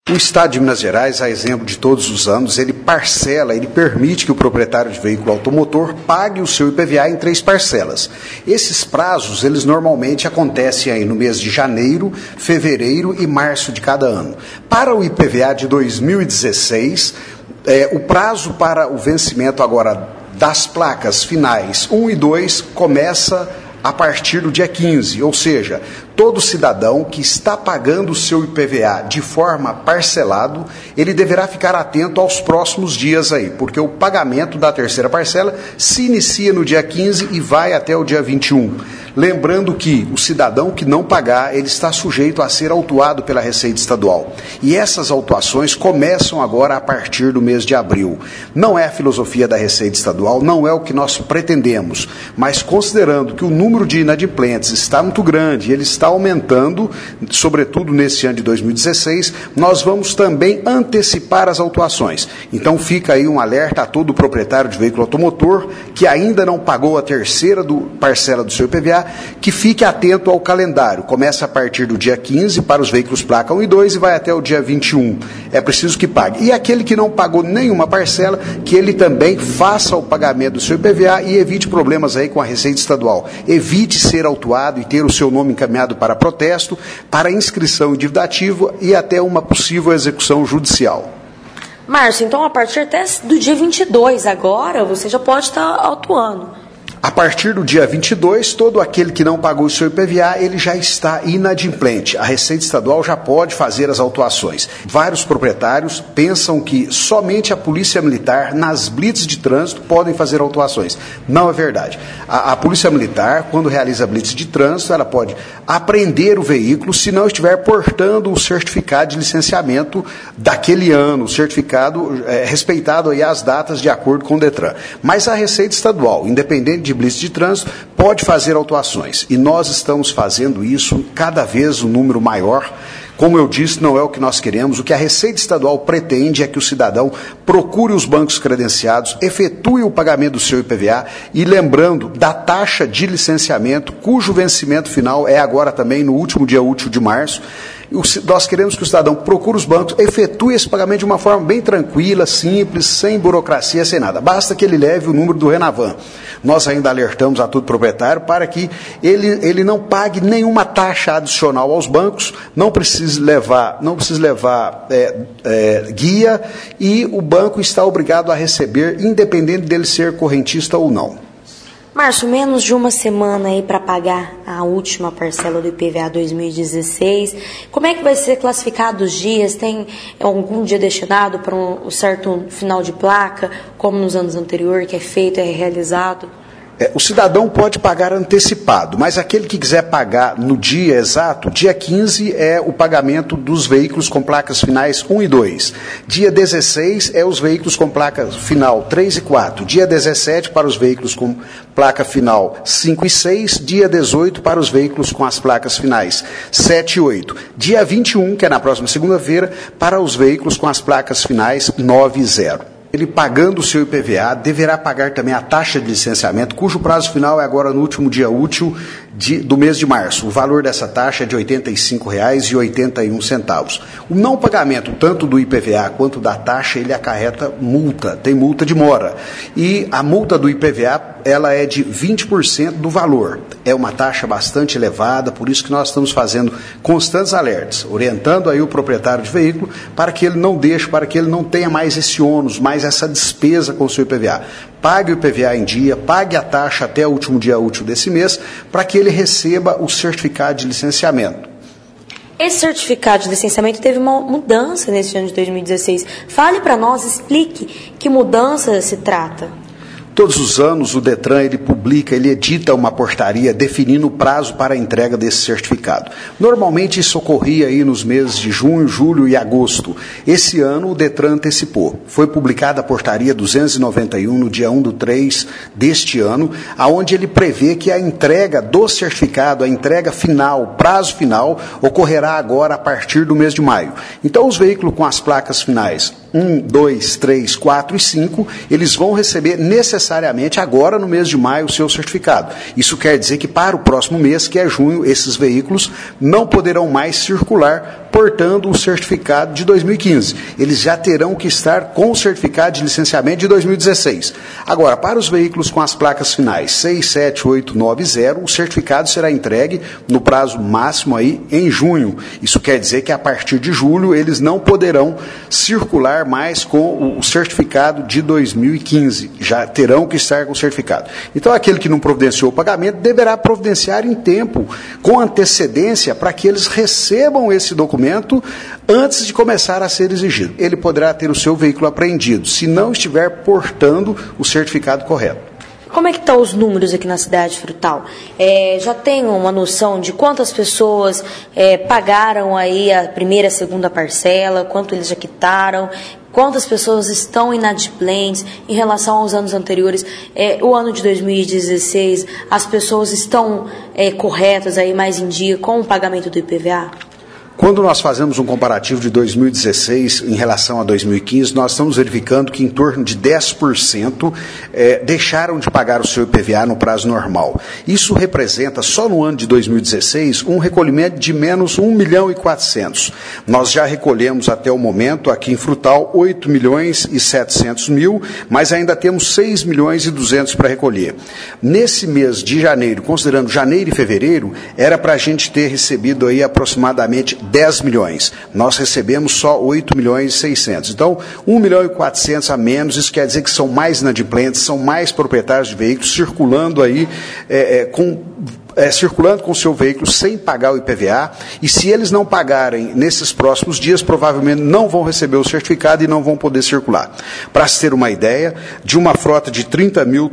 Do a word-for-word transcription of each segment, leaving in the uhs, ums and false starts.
O Estado de Minas Gerais, a exemplo de todos os anos, ele parcela, ele permite que o proprietário de veículo automotor pague o seu I P V A em três parcelas. Esses prazos, eles normalmente acontecem aí no mês de janeiro, fevereiro e março de cada ano. Para o I P V A de dois mil e dezesseis, é, o prazo para o vencimento agora das placas finais um e dois começa a partir do dia quinze, ou seja, todo cidadão que está pagando o seu I P V A de forma parcelado, ele deverá ficar atento aos próximos dias aí, porque o pagamento da terceira parcela se inicia no dia quinze e vai até o dia vinte e um. Lembrando que o cidadão que não pagar, ele está sujeito a ser autuado pela Receita Estadual. E essas autuações começam agora a partir do mês de abril. Não é a filosofia da Receita Estadual, não é o que nós pretendemos, mas considerando que o número de inadimplentes está muito grande, ele está aumentando, sobretudo nesse ano de dois mil e dezesseis, nós vamos também antecipar as autuações. Então fica aí um alerta a todo proprietário de veículo automotor que ainda não pagou a terceira do, parcela do seu I P V A, que fique atento ao calendário. Começa a partir do dia quinze para os veículos placa um e dois e vai até o dia vinte e um. É preciso que pague. E aquele que não pagou nenhuma parcela, que ele também faça o pagamento do seu I P V A e evite problemas aí com a Receita Estadual. Evite ser autuado e ter o seu nome encaminhado para protesto, para inscrição em dívida ativa e até uma possível execução judicial. Márcio, então a partir até do dia vinte e dois agora, você já pode estar autuando. A partir do dia vinte e dois, todo aquele que não pagou o seu I P V A, ele já está inadimplente. A Receita Estadual já pode fazer as autuações. Vários proprietários pensam que somente a Polícia Militar, nas blitz de trânsito, podem fazer autuações. Não é verdade. A, a Polícia Militar, quando realiza blitz de trânsito, ela pode apreender o veículo se não estiver portando o certificado de licenciamento daquele ano, o certificado é, respeitado aí as datas de acordo com o Detran. Mas a Receita Estadual, independente de blitz de trânsito, pode fazer autuações. E nós estamos fazendo isso cada vez um número maior. Como eu disse, não é o que nós queremos. O que a Receita Estadual pretende é que o cidadão procure os bancos credenciados, efetue o pagamento do seu I P V A e lembrando da taxa de licenciamento, cujo vencimento final é agora também no último dia útil de março. Nós queremos que o cidadão procure os bancos, efetue esse pagamento de uma forma bem tranquila, simples, sem burocracia, sem nada. Basta que ele leve o número do Renavan. Nós ainda alertamos a todo proprietário para que ele, ele não pague nenhuma taxa adicional aos bancos, não precise levar, não precise levar é, é, guia, e o banco está obrigado a receber, independente dele ser correntista ou não. Márcio, menos de uma semana aí para pagar a última parcela do I P V A dois mil e dezesseis. Como é que vai ser classificado os dias? Tem algum dia destinado para um certo final de placa, como nos anos anteriores, que é feito, é realizado? É, o cidadão pode pagar antecipado, mas aquele que quiser pagar no dia exato, dia quinze é o pagamento dos veículos com placas finais um e dois. Dia dezesseis é os veículos com placa final três e quatro. Dia dezessete para os veículos com placa final cinco e seis. Dia dezoito para os veículos com as placas finais sete e oito. Dia vinte e um, que é na próxima segunda-feira, para os veículos com as placas finais nove e zero. Ele pagando o seu I P V A, deverá pagar também a taxa de licenciamento, cujo prazo final é agora no último dia útil de, do mês de março. O valor dessa taxa é de oitenta e cinco reais e oitenta e um centavos. O não pagamento, tanto do I P V A quanto da taxa, ele acarreta multa, tem multa de mora. E a multa do I P V A, ela é de vinte por cento do valor. É uma taxa bastante elevada, por isso que nós estamos fazendo constantes alertas, orientando aí o proprietário de veículo para que ele não deixe, para que ele não tenha mais esse ônus, mais essa despesa com o seu I P V A. Pague o I P V A em dia, pague a taxa até o último dia útil desse mês, para que ele receba o certificado de licenciamento. Esse certificado de licenciamento teve uma mudança nesse ano de dois mil e dezesseis. Fale para nós, explique que mudança se trata. Todos os anos o Detran ele publica, ele edita uma portaria definindo o prazo para a entrega desse certificado. Normalmente isso ocorria aí nos meses de junho, julho e agosto. Esse ano o Detran antecipou. Foi publicada a portaria duzentos e noventa e um no dia um do três deste ano, aonde ele prevê que a entrega do certificado, a entrega final, o prazo final, ocorrerá agora a partir do mês de maio. Então os veículos com as placas finais um, dois, três, quatro e cinco, eles vão receber necessariamente agora no mês de maio o seu certificado. Isso quer dizer que para o próximo mês, que é junho, esses veículos não poderão mais circular portando o certificado de dois mil e quinze. Eles já terão que estar com o certificado de licenciamento de dois mil e dezesseis. Agora, para os veículos com as placas finais seis, sete, oito, nove, zero, o certificado será entregue no prazo máximo aí em junho. Isso quer dizer que a partir de julho eles não poderão circular mais com o certificado de dois mil e quinze. Já terão que estar com o certificado. Então, aquele que não providenciou o pagamento deverá providenciar em tempo, com antecedência, para que eles recebam esse documento antes de começar a ser exigido. Ele poderá ter o seu veículo apreendido, se não estiver portando o certificado correto. Como é que estão os números aqui na cidade Frutal? É, já tem uma noção de quantas pessoas é, pagaram aí a primeira e a segunda parcela, quanto eles já quitaram, quantas pessoas estão inadimplentes em relação aos anos anteriores? É, o ano de dois mil e dezesseis, as pessoas estão é, corretas aí, mais em dia com o pagamento do I P V A? Quando nós fazemos um comparativo de dois mil e dezesseis em relação a dois mil e quinze, nós estamos verificando que em torno de dez por cento eh, deixaram de pagar o seu I P V A no prazo normal. Isso representa, só no ano de dois mil e dezesseis, um recolhimento de menos um milhão e quatrocentos. Nós já recolhemos até o momento, aqui em Frutal, oito milhões e setecentos mil, mas ainda temos seis milhões e duzentos para recolher. Nesse mês de janeiro, considerando janeiro e fevereiro, era para a gente ter recebido aí aproximadamente dez milhões. Nós recebemos só oito milhões e seiscentos. Então, um milhão e quatrocentos a menos, isso quer dizer que são mais inadimplentes, são mais proprietários de veículos circulando aí é, é, com... É, circulando com o seu veículo sem pagar o I P V A, e se eles não pagarem nesses próximos dias, provavelmente não vão receber o certificado e não vão poder circular. Para se ter uma ideia, de uma frota de trinta mil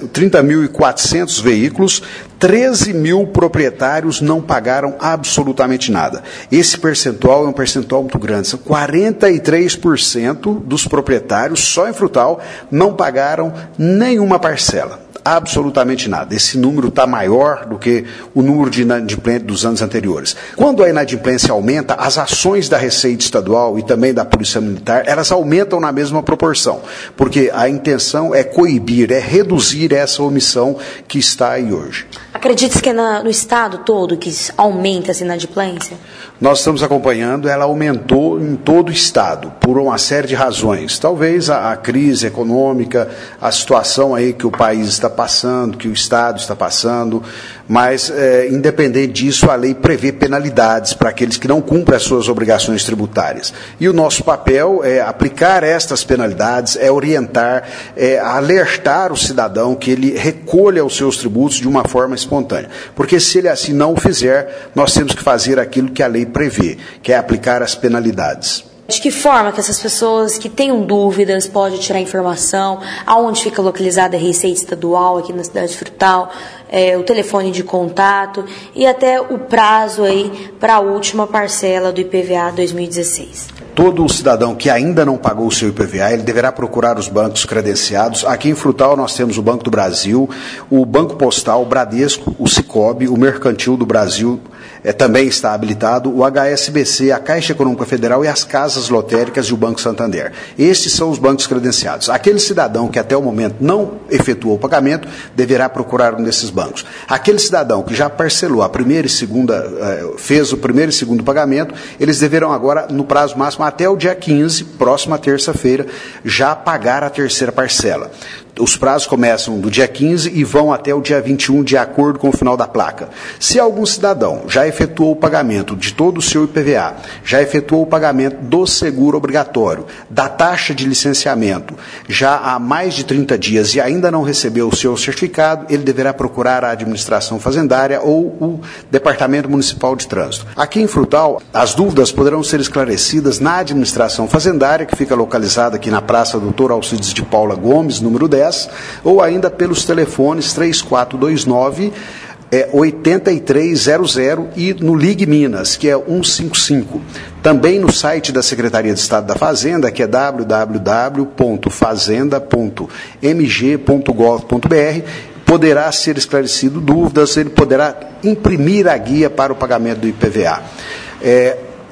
e quatrocentos veículos, treze mil proprietários não pagaram absolutamente nada. Esse percentual é um percentual muito grande. São quarenta e três por cento dos proprietários, só em Frutal, não pagaram nenhuma parcela. Absolutamente nada. Esse número está maior do que o número de inadimplentes dos anos anteriores. Quando a inadimplência aumenta, as ações da Receita Estadual e também da Polícia Militar, elas aumentam na mesma proporção, porque a intenção é coibir, é reduzir essa omissão que está aí hoje. Acredita que é na, no estado todo que aumenta essa inadimplência? Nós estamos acompanhando, ela aumentou em todo o estado, por uma série de razões. Talvez a, a crise econômica, a situação aí que o país está passando, que o estado está passando, mas, é, independente disso, a lei prevê penalidades para aqueles que não cumprem as suas obrigações tributárias. E o nosso papel é aplicar estas penalidades, é orientar, é alertar o cidadão que ele recolha os seus tributos de uma forma espontânea. Porque se ele assim não o fizer, nós temos que fazer aquilo que a lei prevê, que é aplicar as penalidades. De que forma que essas pessoas que tenham dúvidas podem tirar informação, aonde fica localizada a Receita Estadual aqui na cidade Frutal, é, o telefone de contato e até o prazo aí para a última parcela do I P V A dois mil e dezesseis? Todo cidadão que ainda não pagou o seu I P V A, ele deverá procurar os bancos credenciados. Aqui em Frutal nós temos o Banco do Brasil, o Banco Postal, o Bradesco, o Sicob, o Mercantil do Brasil é, também está habilitado, o H S B C, a Caixa Econômica Federal e as casas lotéricas e o Banco Santander. Estes são os bancos credenciados. Aquele cidadão que até o momento não efetuou o pagamento, deverá procurar um desses bancos. Aquele cidadão que já parcelou a primeira e segunda, eh, fez o primeiro e segundo pagamento, eles deverão agora, no prazo máximo, até o dia quinze, próxima terça-feira, já pagar a terceira parcela. Os prazos começam do dia quinze e vão até o dia vinte e um, de acordo com o final da placa. Se algum cidadão já efetuou o pagamento de todo o seu I P V A, já efetuou o pagamento do seguro obrigatório, da taxa de licenciamento, já há mais de trinta dias e ainda não recebeu o seu certificado, ele deverá procurar a administração fazendária ou o Departamento Municipal de Trânsito. Aqui em Frutal, as dúvidas poderão ser esclarecidas na administração fazendária, que fica localizada aqui na Praça Doutor Alcides de Paula Gomes, número dez, ou ainda pelos telefones três quatro dois nove, é, oito três zero zero e no Ligue Minas, que é um cinco cinco. Também no site da Secretaria de Estado da Fazenda, que é w w w ponto fazenda ponto m g ponto gov ponto b r, poderá ser esclarecido dúvidas, ele poderá imprimir a guia para o pagamento do I P V A. É,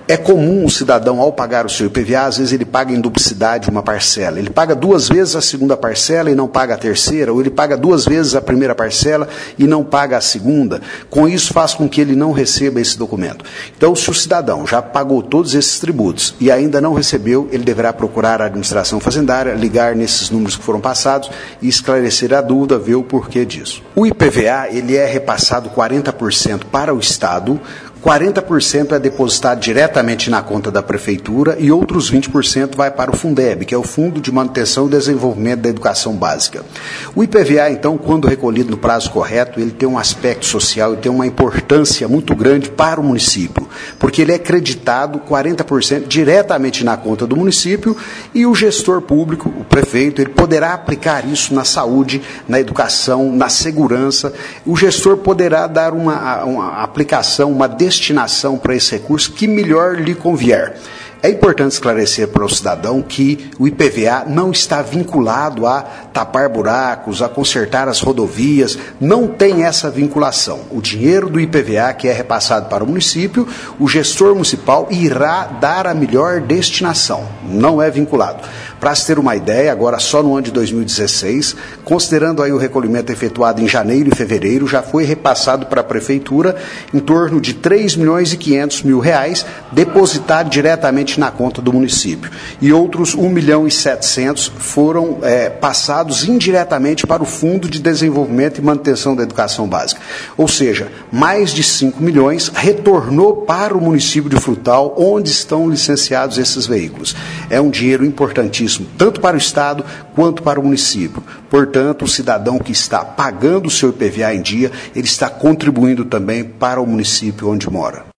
É comum o cidadão, ao pagar o seu I P V A, às vezes ele paga em duplicidade uma parcela. Ele paga duas vezes a segunda parcela e não paga a terceira, ou ele paga duas vezes a primeira parcela e não paga a segunda. Com isso, faz com que ele não receba esse documento. Então, se o cidadão já pagou todos esses tributos e ainda não recebeu, ele deverá procurar a administração fazendária, ligar nesses números que foram passados e esclarecer a dúvida, ver o porquê disso. O I P V A, ele é repassado quarenta por cento para o Estado, quarenta por cento é depositado diretamente na conta da Prefeitura e outros vinte por cento vai para o Fundeb, que é o Fundo de Manutenção e Desenvolvimento da Educação Básica. O I P V A, então, quando recolhido no prazo correto, ele tem um aspecto social e tem uma importância muito grande para o município, porque ele é creditado quarenta por cento diretamente na conta do município e o gestor público, o prefeito, ele poderá aplicar isso na saúde, na educação, na segurança. O gestor poderá dar uma, uma aplicação, uma destinação destinação para esse recurso que melhor lhe convier. É importante esclarecer para o cidadão que o I P V A não está vinculado a tapar buracos, a consertar as rodovias, não tem essa vinculação. O dinheiro do I P V A que é repassado para o município, o gestor municipal irá dar a melhor destinação, não é vinculado. Para se ter uma ideia, agora só no ano de dois mil e dezesseis, considerando aí o recolhimento efetuado em janeiro e fevereiro, já foi repassado para a Prefeitura em torno de três milhões e quinhentos mil reais, depositado diretamente na conta do município. E outros um milhão e setecentos foram é, passados indiretamente para o Fundo de Desenvolvimento e Manutenção da Educação Básica. Ou seja, mais de cinco milhões retornou para o município de Frutal, onde estão licenciados esses veículos. É um dinheiro importantíssimo, tanto para o Estado quanto para o município. Portanto, o cidadão que está pagando o seu I P V A em dia, ele está contribuindo também para o município onde mora.